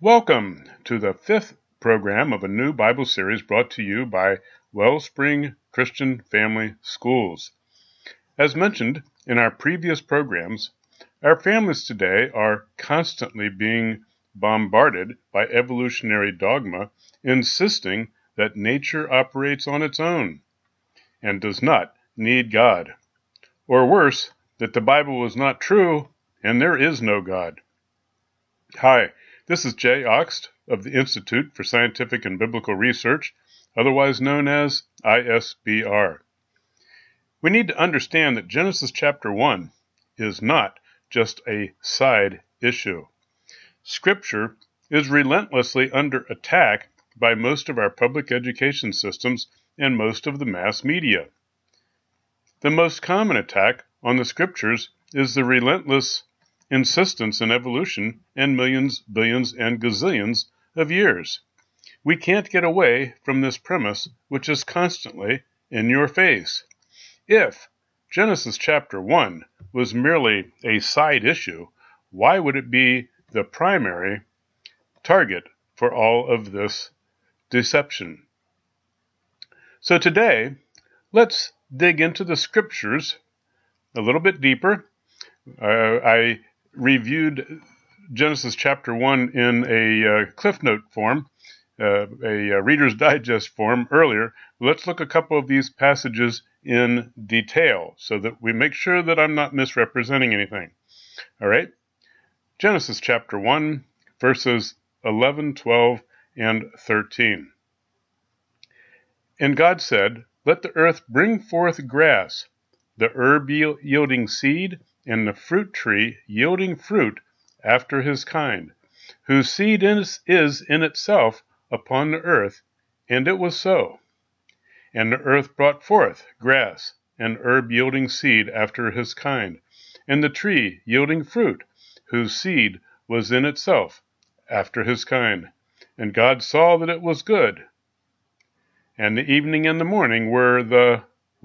Welcome to the fifth program of a new Bible series brought to you by Wellspring Christian Family Schools. As mentioned in our previous programs, our families today are constantly being bombarded by evolutionary dogma insisting that nature operates on its own and does not need God. Or worse, that the Bible is not true and there is no God. Hi, this is Jay Oxt of the Institute for Scientific and Biblical Research, otherwise known as ISBR. We need to understand that Genesis chapter 1 is not just a side issue. Scripture is relentlessly under attack by most of our public education systems and most of the mass media. The most common attack on the Scriptures is the relentless insistence in evolution and millions, billions, and gazillions of years. We can't get away from this premise, which is constantly in your face. If Genesis chapter 1 was merely a side issue, why would it be the primary target for all of this deception? So today, let's dig into the Scriptures a little bit deeper. I reviewed Genesis chapter 1 in a Cliff Note form, a Reader's Digest form earlier. Let's look a couple of these passages in detail so that we make sure that I'm not misrepresenting anything. All right? Genesis chapter 1, verses 11, 12, and 13. And God said, "Let the earth bring forth grass, the herb yielding seed, and the fruit tree yielding fruit after his kind, whose seed is in itself upon the earth. And it was so. And the earth brought forth grass, and herb yielding seed after his kind, and the tree yielding fruit, whose seed was in itself after his kind. And God saw that it was good. And the evening and the morning were the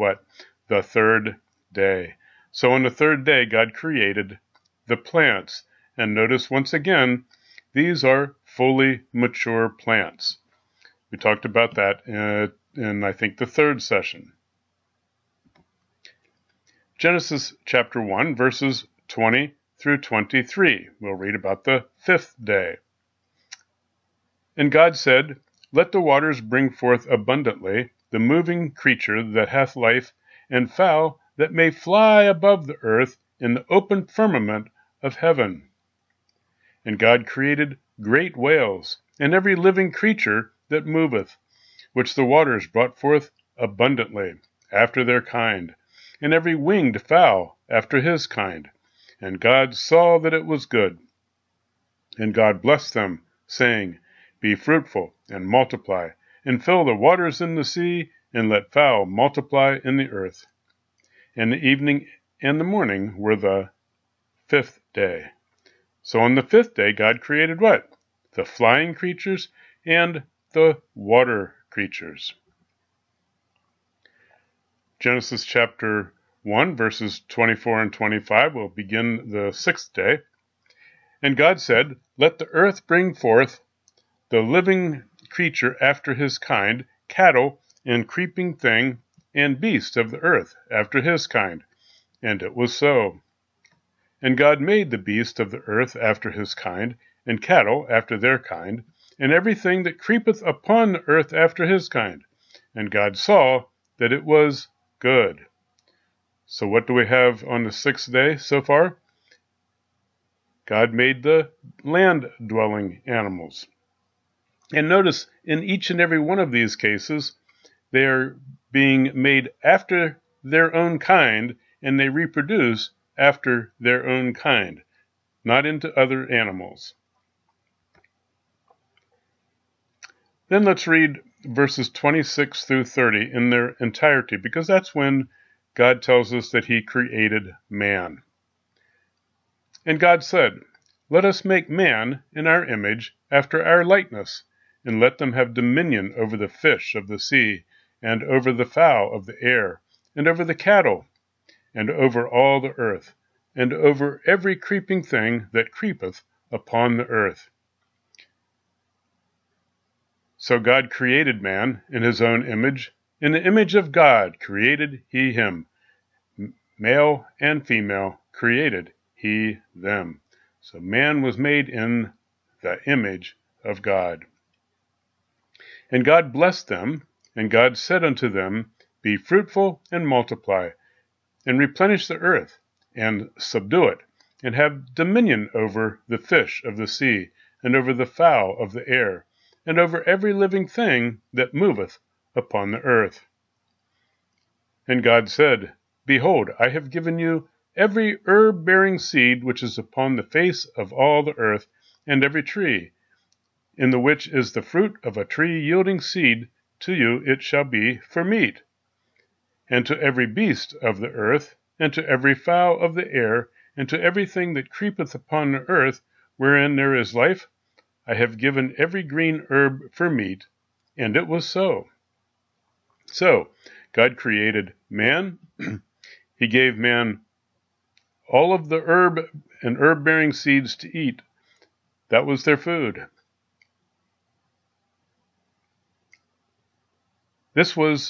third day. So on the third day, God created the plants. And notice once again, these are fully mature plants. We talked about that in I think, the third session. Genesis chapter 1, verses 20 through 23. We'll read about the fifth day. And God said, "Let the waters bring forth abundantly the moving creature that hath life, and fowl that may fly above the earth in the open firmament of heaven." And God created great whales, and every living creature that moveth, which the waters brought forth abundantly, after their kind, and every winged fowl after his kind. And God saw that it was good. And God blessed them, saying, "Be fruitful, and multiply, and fill the waters in the sea, and let fowl multiply in the earth." And the evening and the morning were the fifth day. So on the fifth day, God created what? The flying creatures and the water creatures. Genesis chapter 1, verses 24 and 25 will begin the sixth day. And God said, "Let the earth bring forth the living creature after his kind, cattle and creeping thing, and beast of the earth after his kind." And it was so. And God made the beast of the earth after his kind, and cattle after their kind, and everything that creepeth upon the earth after his kind. And God saw that it was good. So what do we have on the sixth day so far? God made the land-dwelling animals. And notice, in each and every one of these cases, they are being made after their own kind, and they reproduce after their own kind, not into other animals. Then let's read verses 26 through 30 in their entirety, because that's when God tells us that he created man. And God said, "Let us make man in our image, after our likeness, and let them have dominion over the fish of the sea, and over the fowl of the air, and over the cattle, and over all the earth, and over every creeping thing that creepeth upon the earth." So God created man in his own image. In the image of God created he him. Male and female created he them. So man was made in the image of God. And God blessed them, and God said unto them, Be fruitful and multiply, and replenish the earth, and subdue it, and have dominion over the fish of the sea, and over the fowl of the air, and over every living thing that moveth upon the earth. And God said, Behold, I have given you every herb-bearing seed which is upon the face of all the earth, and every tree, in the which is the fruit of a tree yielding seed, to you it shall be for meat. And to every beast of the earth, and to every fowl of the air, and to everything that creepeth upon the earth, wherein there is life, I have given every green herb for meat. And it was so. So, God created man. He gave man all of the herb and herb-bearing seeds to eat. That was their food. This was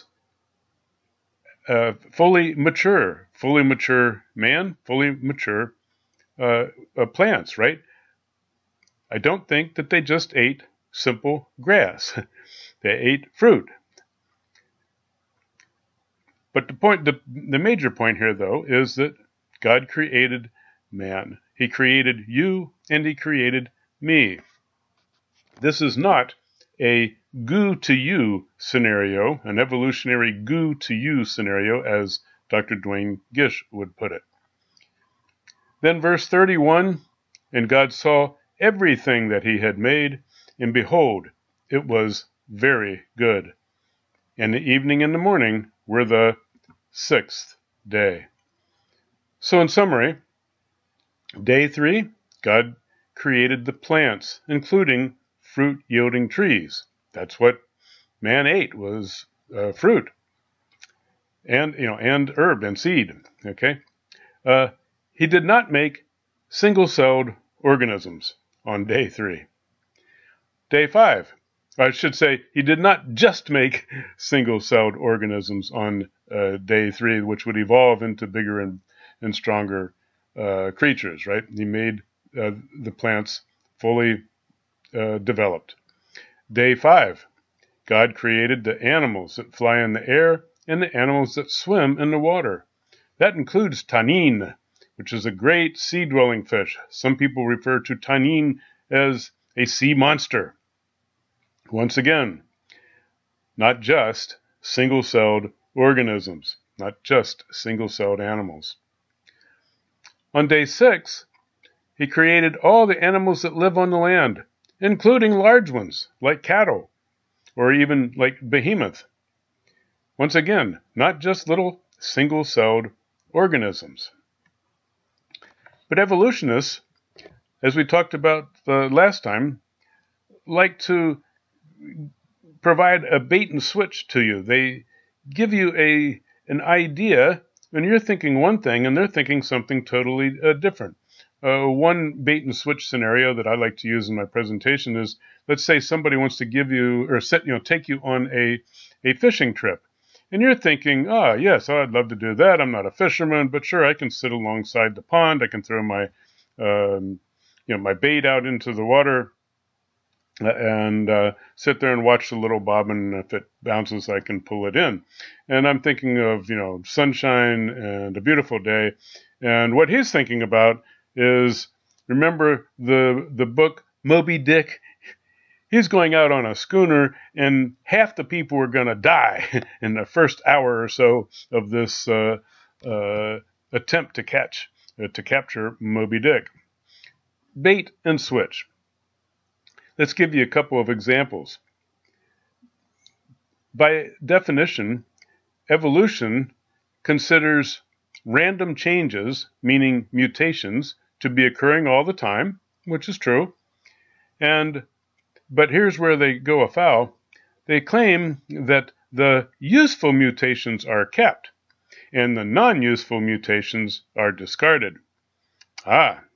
fully mature man, fully mature plants, right? I don't think that they just ate simple grass. They ate fruit. But the major point here, though, is that God created man. He created you and he created me. This is not a goo to you scenario, an evolutionary goo to you scenario, as Dr. Duane Gish would put it. Then verse 31, And God saw everything that he had made, and behold, it was very good. And the evening and the morning were the sixth day. So in summary, day 3, God created the plants, including fruit-yielding trees. That's what man ate, was fruit, and herb and seed. Okay, he did not make single-celled organisms on day 3. Day 5, I should say, he did not just make single-celled organisms on day 3, which would evolve into bigger and stronger creatures. Right? He made the plants fully developed. Day 5, God created the animals that fly in the air and the animals that swim in the water. That includes tanin, which is a great sea-dwelling fish. Some people refer to tanin as a sea monster. Once again, not just single-celled organisms, not just single-celled animals. On day 6, he created all the animals that live on the land, including large ones like cattle, or even like behemoth. Once again, not just little single-celled organisms. But evolutionists, as we talked about last time, like to provide a bait and switch to you. They give you an idea, and you're thinking one thing, and they're thinking something totally different. One bait and switch scenario that I like to use in my presentation is, let's say somebody wants to give you or take you on a fishing trip, and you're thinking, yes, I'd love to do that. I'm not a fisherman, but sure, I can sit alongside the pond. I can throw my my bait out into the water and sit there and watch the little bobbin. If it bounces, I can pull it in. And I'm thinking of sunshine and a beautiful day. And what he's thinking about is, remember the book Moby Dick? He's going out on a schooner, and half the people are going to die in the first hour or so of this attempt to capture Moby Dick. Bait and switch. Let's give you a couple of examples. By definition, evolution considers random changes, meaning mutations, to be occurring all the time, which is true. But here's where they go afoul. They claim that the useful mutations are kept, and the non-useful mutations are discarded.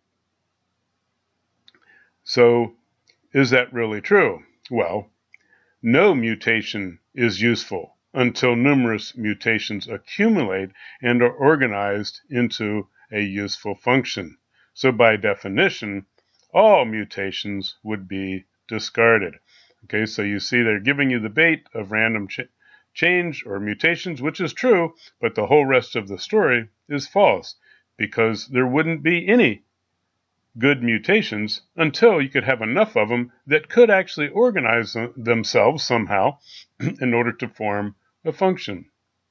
So is that really true? Well, no mutation is useful until numerous mutations accumulate and are organized into a useful function. So by definition, all mutations would be discarded. Okay, so you see they're giving you the bait of random change or mutations, which is true, but the whole rest of the story is false, because there wouldn't be any good mutations until you could have enough of them that could actually organize themselves somehow in order to form a function.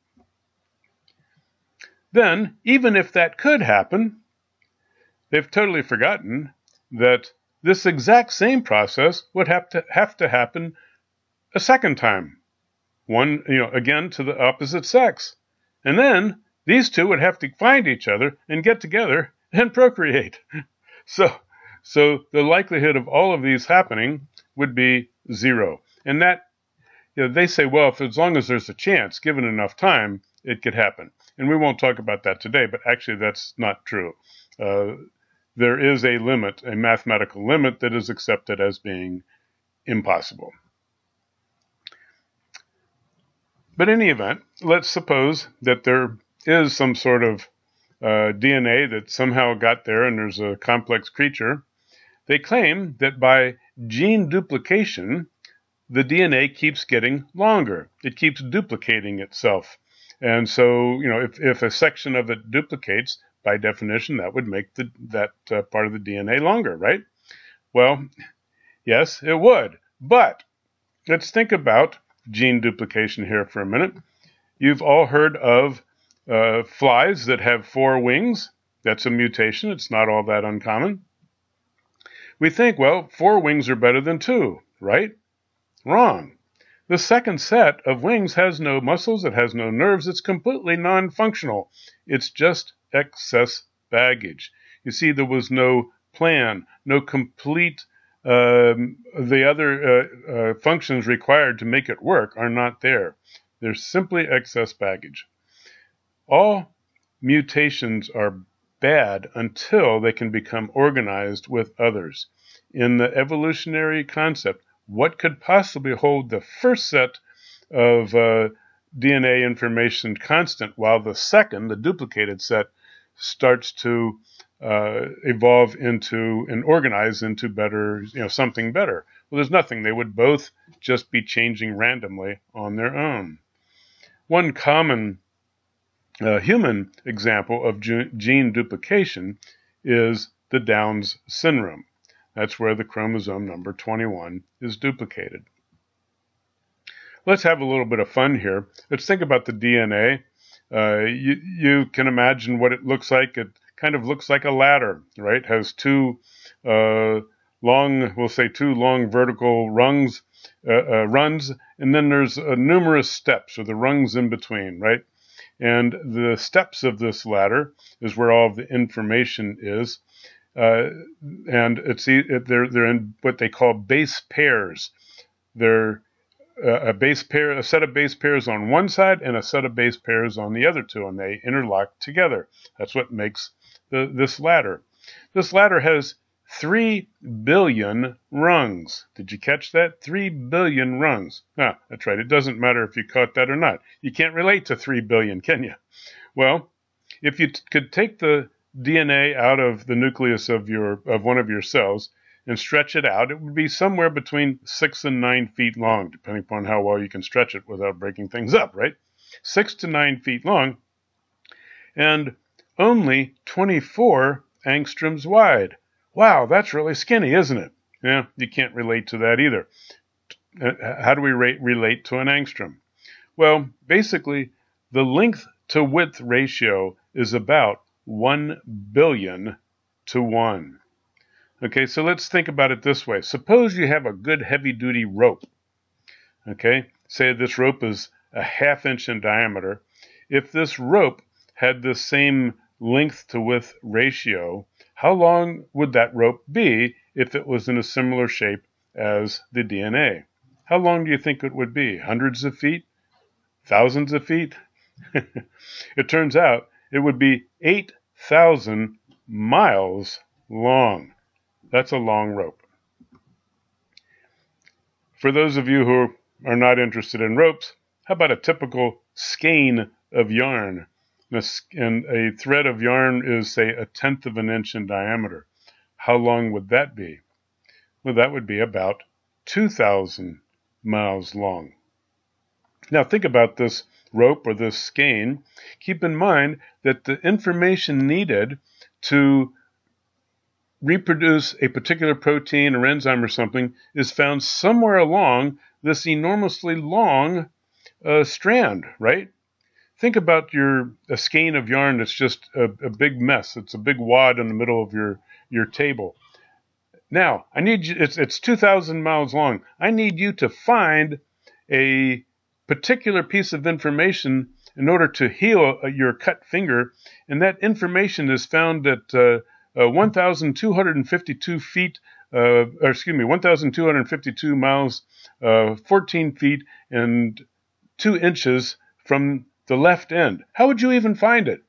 Then, even if that could happen, they've totally forgotten that this exact same process would have to happen a second time. One, again to the opposite sex. And then these two would have to find each other and get together and procreate. So the likelihood of all of these happening would be 0. And that, they say, well, as long as there's a chance, given enough time, it could happen. And we won't talk about that today, but actually that's not true. There is a limit, a mathematical limit that is accepted as being impossible. But in any event, let's suppose that there is some sort of DNA that somehow got there and there's a complex creature. They claim that by gene duplication, the DNA keeps getting longer. It keeps duplicating itself. And so, if a section of it duplicates, by definition, that would make that part of the DNA longer, right? Well, yes, it would. But let's think about gene duplication here for a minute. You've all heard of flies that have 4 wings. That's a mutation. It's not all that uncommon. We think, well, 4 wings are better than 2, right? Wrong. The second set of wings has no muscles, it has no nerves, it's completely non-functional. It's just excess baggage. You see, there was no plan, no complete, the other functions required to make it work are not there. There's simply excess baggage. All mutations are bad until they can become organized with others. In the evolutionary concept, what could possibly hold the first set of DNA information constant while the second, the duplicated set, starts to evolve into and organize into better, something better? Well, there's nothing. They would both just be changing randomly on their own. One common human example of gene duplication is the Downs syndrome. That's where the chromosome number 21 is duplicated. Let's have a little bit of fun here. Let's think about the DNA. You can imagine what it looks like. It kind of looks like a ladder, right? It has 2 long vertical runs, and then there's numerous steps, or the rungs in between, right? And the steps of this ladder is where all of the information is. And they're in what they call base pairs. They're a set of base pairs on one side and a set of base pairs on the other two, and they interlock together. That's what makes this ladder. This ladder has 3 billion rungs. Did you catch that? 3 billion rungs. That's right. It doesn't matter if you caught that or not. You can't relate to 3 billion, can you? Well, if you could take the DNA out of the nucleus of one of your cells and stretch it out, it would be somewhere between 6 and 9 feet long, depending upon how well you can stretch it without breaking things up, right? 6 to 9 feet long, and only 24 angstroms wide. Wow, that's really skinny, isn't it? Yeah, you can't relate to that either. How do we relate to an angstrom? Well, basically, the length to width ratio is about 1 billion to 1. Okay, so let's think about it this way. Suppose you have a good heavy-duty rope. Okay, say this rope is a 1/2 inch in diameter. If this rope had the same length to width ratio, how long would that rope be if it was in a similar shape as the DNA? How long do you think it would be? Hundreds of feet? Thousands of feet? It turns out it would be 8,000 miles long. That's a long rope. For those of you who are not interested in ropes, how about a typical skein of yarn? And a thread of yarn is, say, 1/10 of an inch in diameter. How long would that be? Well, that would be about 2,000 miles long. Now think about this rope or this skein. Keep in mind that the information needed to reproduce a particular protein or enzyme or something is found somewhere along this enormously long strand, right? Think about a skein of yarn that's just a big mess. It's a big wad in the middle of your table. Now, I need you, it's 2,000 miles long. I need you to find a particular piece of information in order to heal your cut finger, and that information is found at 1,252 feet, 1,252 miles, 14 feet, and 2 inches from the left end. How would you even find it?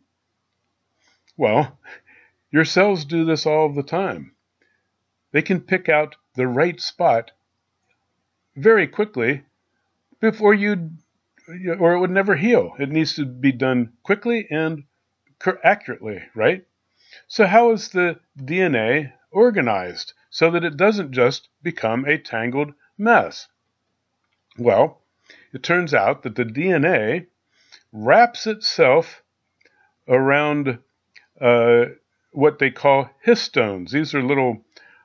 Well, your cells do this all the time. They can pick out the right spot very quickly before or it would never heal. It needs to be done quickly and accurately, right? So how is the DNA organized so that it doesn't just become a tangled mess? Well, it turns out that the DNA wraps itself around what they call histones. These are little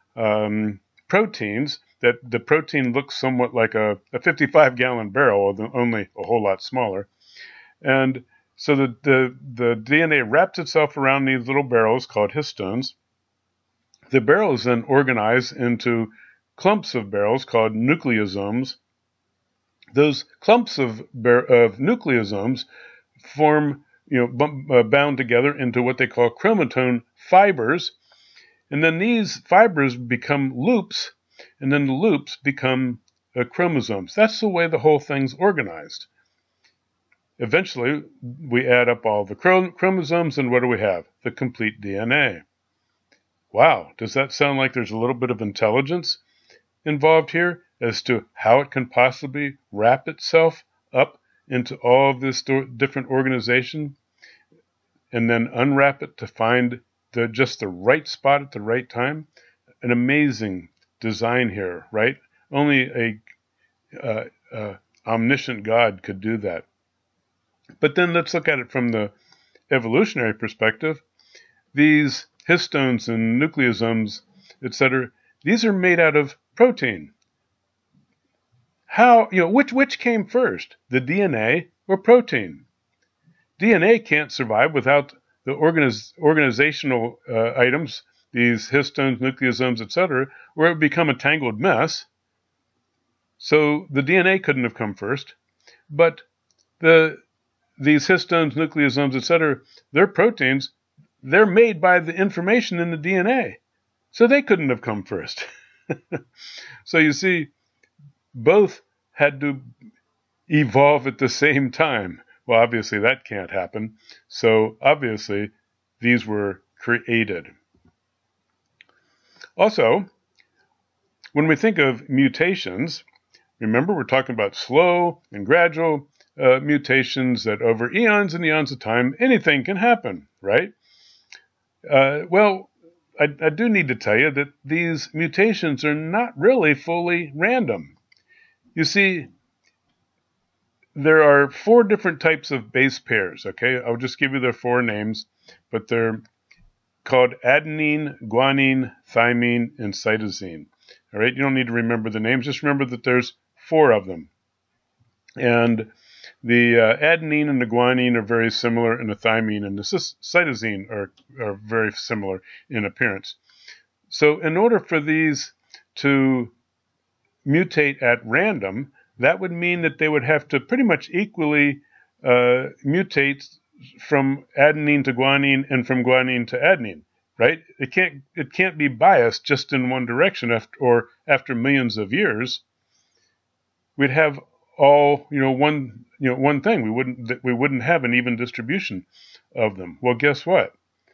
proteins that the protein looks somewhat like a 55-gallon barrel, only a whole lot smaller. And so the DNA wraps itself around these little barrels called histones. The barrels then organize into clumps of barrels called nucleosomes. Those clumps of nucleosomes form, bound together into what they call chromatin fibers. And then these fibers become loops, and then the loops become chromosomes. That's the way the whole thing's organized. Eventually, we add up all the chromosomes, and what do we have? The complete DNA. Wow, does that sound like there's a little bit of intelligence involved here as to how it can possibly wrap itself up into all of this different organization and then unwrap it to find just the right spot at the right time? An amazing design here, right? Only a omniscient God could do that. But then let's look at it from the evolutionary perspective. These histones and nucleosomes, etc., these are made out of protein. How, which came first, the DNA or protein? DNA can't survive without the organizational items, these histones, nucleosomes, etc., where it would become a tangled mess. So the DNA couldn't have come first, but these histones, nucleosomes, etc., they're proteins. They're made by the information in the DNA, so they couldn't have come first. So you see, both had to evolve at the same time. Well, obviously that can't happen. So obviously these were created. Also, when we think of mutations, remember we're talking about slow and gradual mutations that over eons and eons of time, anything can happen, right? Well, I do need to tell you that these mutations are not really fully random. You see, there are 4 different types of base pairs, okay? I'll just give you their 4 names, but they're called adenine, guanine, thymine, and cytosine. All right, you don't need to remember the names, just remember that there's 4 of them. And the adenine and the guanine are very similar, and the thymine and the cytosine are very similar in appearance. So in order for these to mutate at random, that would mean that they would have to pretty much equally mutate from adenine to guanine and from guanine to adenine, right? It can't be biased just in one direction after millions of years. We'd have all one thing. We wouldn't have an even distribution of them. Well, guess what?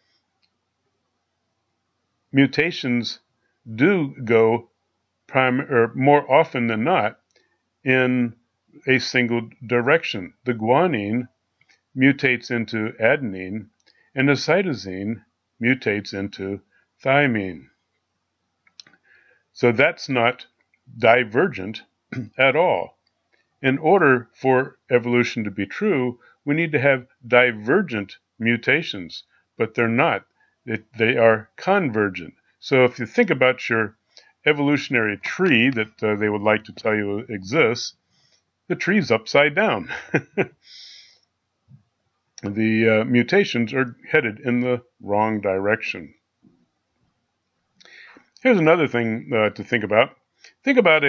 Mutations do go more often than not in a single direction. The guanine mutates into adenine, and the cytosine mutates into thymine. So that's not divergent at all. In order for evolution to be true, we need to have divergent mutations, but they're not. They are convergent. So if you think about your evolutionary tree that they would like to tell you exists, the tree's upside down. The mutations are headed in the wrong direction. Here's another thing to think about. Think about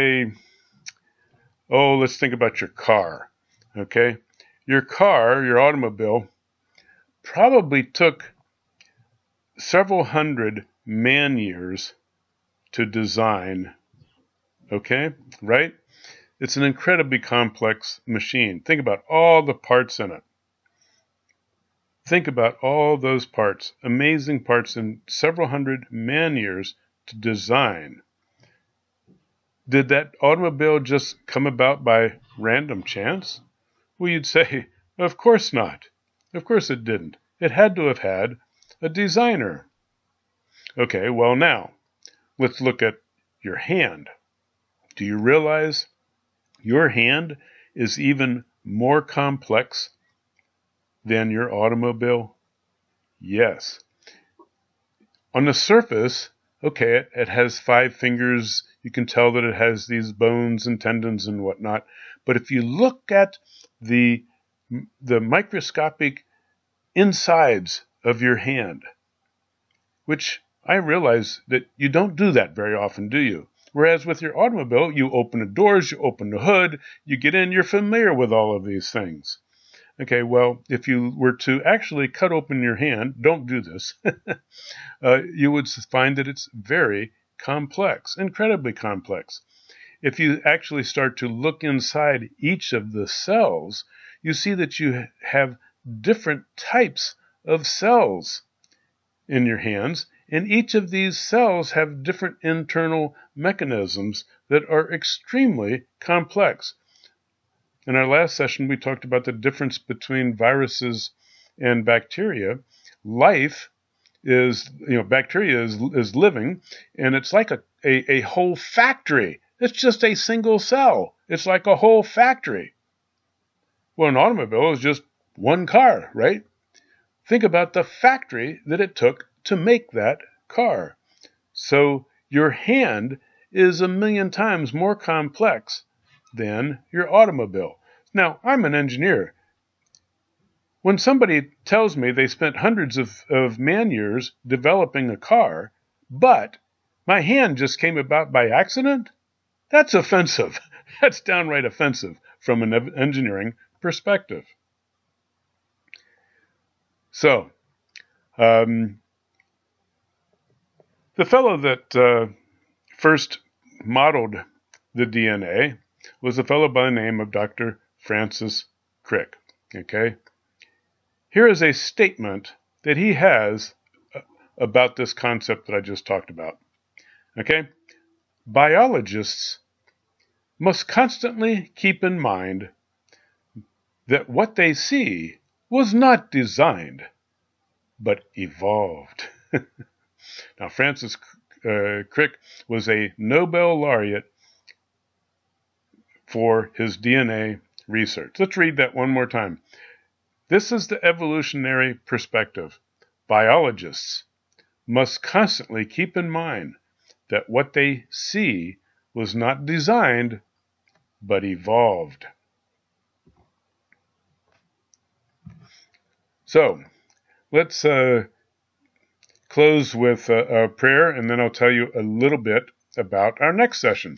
let's think about your car, okay? Your car, your automobile, probably took several hundred man-years to design, okay? Right? It's an incredibly complex machine. Think about all the parts in it. Think about all those parts, amazing parts in several hundred man-years to design. Did that automobile just come about by random chance? Well, you'd say, of course not. Of course it didn't. It had to have had a designer. Okay, well now, let's look at your hand. Do you realize your hand is even more complex than your automobile? Yes. On the surface, okay, it has 5 fingers. You can tell that it has these bones and tendons and whatnot. But if you look at the microscopic insides of your hand, which I realize that you don't do that very often, do you? Whereas with your automobile, you open the doors, you open the hood, you get in, you're familiar with all of these things. Okay, well, if you were to actually cut open your hand, don't do this, you would find that it's very complex, incredibly complex. If you actually start to look inside each of the cells, you see that you have different types of cells in your hands, and each of these cells have different internal mechanisms that are extremely complex. In our last session, we talked about the difference between viruses and bacteria. Life is, bacteria is living, and it's like a whole factory. It's just a single cell. It's like a whole factory. Well, an automobile is just one car, right? Think about the factory that it took to make that car. So your hand is 1,000,000 times more complex than your automobile. Now, I'm an engineer. When somebody tells me they spent hundreds of man-years developing a car, but my hand just came about by accident, that's offensive. That's downright offensive from an engineering perspective. So, the fellow that first modeled the DNA was a fellow by the name of Dr. Francis Crick. Okay? Here is a statement that he has about this concept that I just talked about. Okay? Biologists must constantly keep in mind that what they see was not designed, but evolved. Now, Francis Crick was a Nobel laureate for his DNA research. Let's read that one more time. This is the evolutionary perspective. Biologists must constantly keep in mind that what they see was not designed, but evolved. So, let's close with a prayer, and then I'll tell you a little bit about our next session.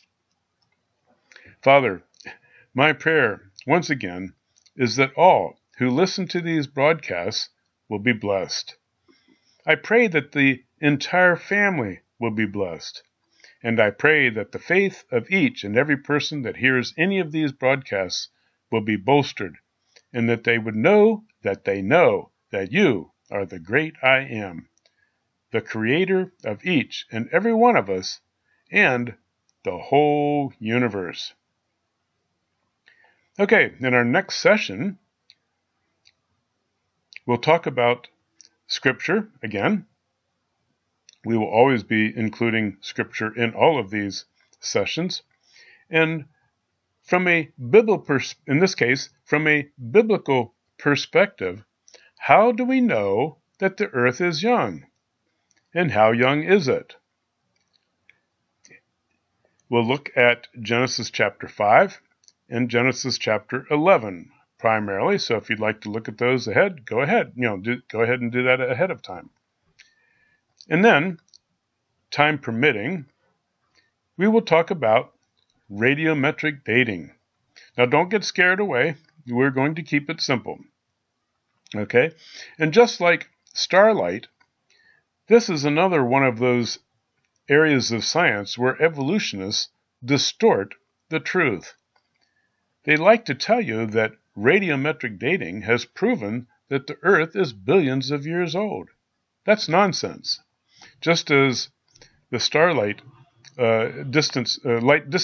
Father, my prayer, once again, is that all who listen to these broadcasts will be blessed. I pray that the entire family will be blessed. And I pray that the faith of each and every person that hears any of these broadcasts will be bolstered, and that they would know that you are the great I Am, the creator of each and every one of us, and the whole universe. Okay, in our next session, we'll talk about Scripture again. We will always be including Scripture in all of these sessions. And from a biblical, in this case, from a biblical perspective, how do we know that the earth is young? And how young is it? We'll look at Genesis chapter 5 and Genesis chapter 11 primarily. So if you'd like to look at those ahead, go ahead. Go ahead and do that ahead of time. And then, time permitting, we will talk about radiometric dating. Now, don't get scared away. We're going to keep it simple. Okay? And just like starlight, this is another one of those areas of science where evolutionists distort the truth. They like to tell you that radiometric dating has proven that the Earth is billions of years old. That's nonsense. Just as the starlight, light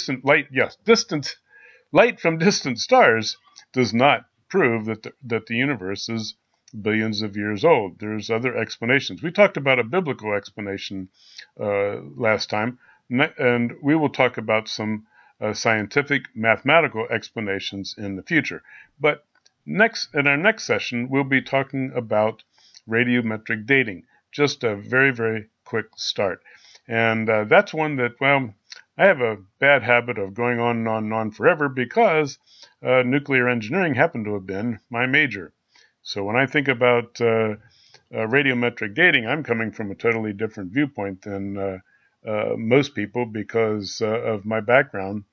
from distant stars does not prove that the universe is billions of years old. There's other explanations. We talked about a biblical explanation last time, and we will talk about some scientific mathematical explanations in the future. But in our next session, we'll be talking about radiometric dating. Just a very, very quick start. And that's one that, well, I have a bad habit of going on and on and on forever because nuclear engineering happened to have been my major. So when I think about radiometric dating, I'm coming from a totally different viewpoint than most people because of my background.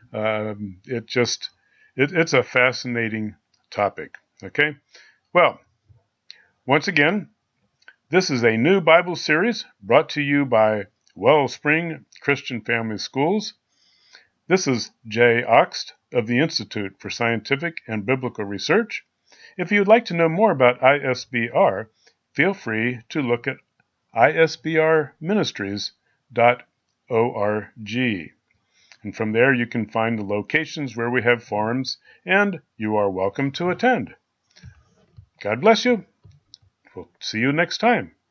It's a fascinating topic. Okay? Well, once again, this is a new Bible series brought to you by Wellspring Christian Family Schools. This is Jay Oxt of the Institute for Scientific and Biblical Research. If you'd like to know more about ISBR, feel free to look at isbrministries.org. And from there you can find the locations where we have forums, and you are welcome to attend. God bless you. We'll see you next time.